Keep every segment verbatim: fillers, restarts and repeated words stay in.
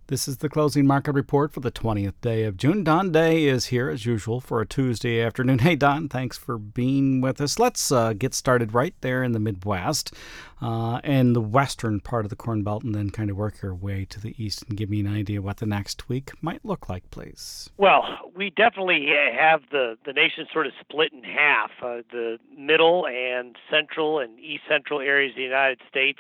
This is the closing market report for the twentieth day of June. Don Day is here as usual for a Tuesday afternoon. Hey, Don, thanks for being with us. Let's uh, get started right there in the Midwest uh, and the western part of the Corn Belt, and then kind of work your way to the east and give me an idea what the next week might look like, please. Well, we definitely have the, the nation sort of split in half. Uh, the middle and central and east central areas of the United States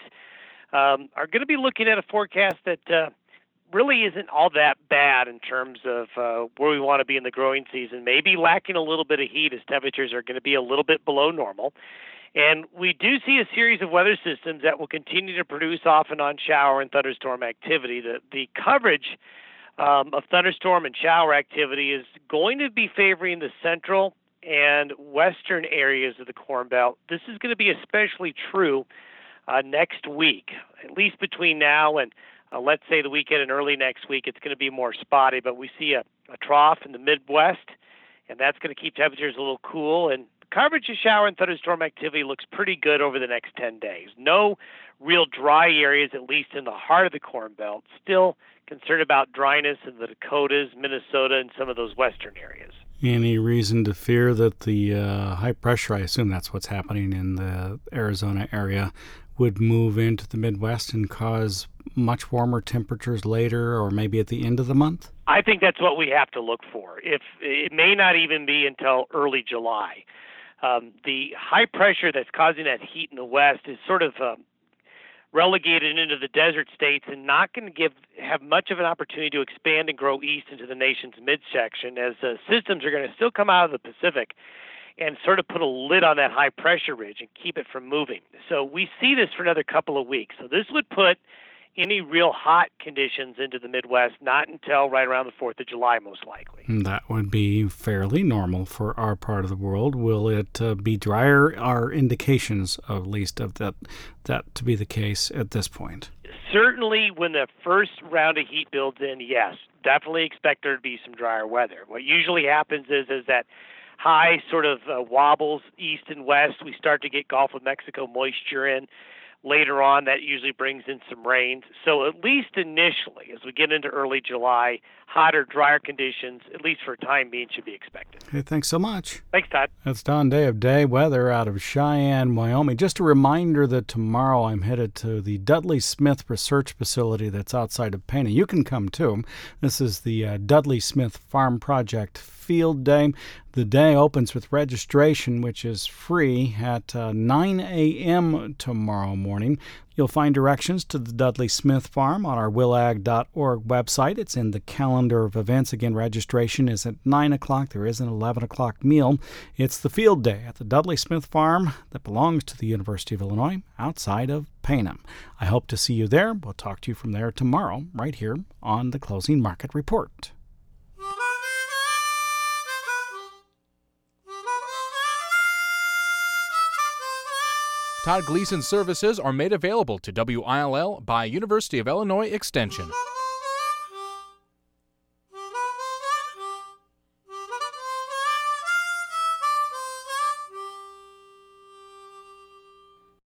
um, are going to be looking at a forecast that uh, really isn't all that bad in terms of uh, where we want to be in the growing season. Maybe lacking a little bit of heat as temperatures are going to be a little bit below normal. And we do see a series of weather systems that will continue to produce off and on shower and thunderstorm activity. The, the coverage um, of thunderstorm and shower activity is going to be favoring the central and western areas of the Corn Belt. This is going to be especially true uh, next week, at least between now and Uh, let's say the weekend and early next week. It's going to be more spotty, but we see a, a trough in the Midwest, and that's going to keep temperatures a little cool. And coverage of shower and thunderstorm activity looks pretty good over the next ten days. No real dry areas, at least in the heart of the Corn Belt. Still concerned about dryness in the Dakotas, Minnesota, and some of those western areas. Any reason to fear that the uh, high pressure, I assume that's what's happening in the Arizona area, would move into the Midwest and cause much warmer temperatures later or maybe at the end of the month? I think that's what we have to look for. If it may not even be until early July. Um, the high pressure that's causing that heat in the West is sort of um, relegated into the desert states and not going to give have much of an opportunity to expand and grow east into the nation's midsection, as the systems are going to still come out of the Pacific and sort of put a lid on that high pressure ridge and keep it from moving. So we see this for another couple of weeks. So this would put any real hot conditions into the Midwest not until right around the fourth of July, most likely. That would be fairly normal for our part of the world. Will it uh, be drier? Are indications, at least, of that that to be the case at this point? Certainly when the first round of heat builds in, yes, definitely expect there to be some drier weather. What usually happens is, is that high sort of uh, wobbles east and west. We start to get Gulf of Mexico moisture in. Later on, that usually brings in some rains. So at least initially, as we get into early July, hotter, drier conditions, at least for a time being, should be expected. Hey, thanks so much. Thanks, Todd. That's Don Day of Day Weather out of Cheyenne, Wyoming. Just a reminder that tomorrow I'm headed to the Dudley Smith Research Facility that's outside of Pana. You can come too. This is the uh, Dudley Smith Farm Project Field Day. The day opens with registration, which is free, at uh, nine a.m. tomorrow morning. You'll find directions to the Dudley Smith Farm on our willag dot org website. It's in the calendar of events. Again, registration is at nine o'clock. There is an eleven o'clock meal. It's the field day at the Dudley Smith Farm that belongs to the University of Illinois outside of Pana. I hope to see you there. We'll talk to you from there tomorrow right here on the Closing Market Report. Todd Gleason services are made available to W I L L by University of Illinois Extension.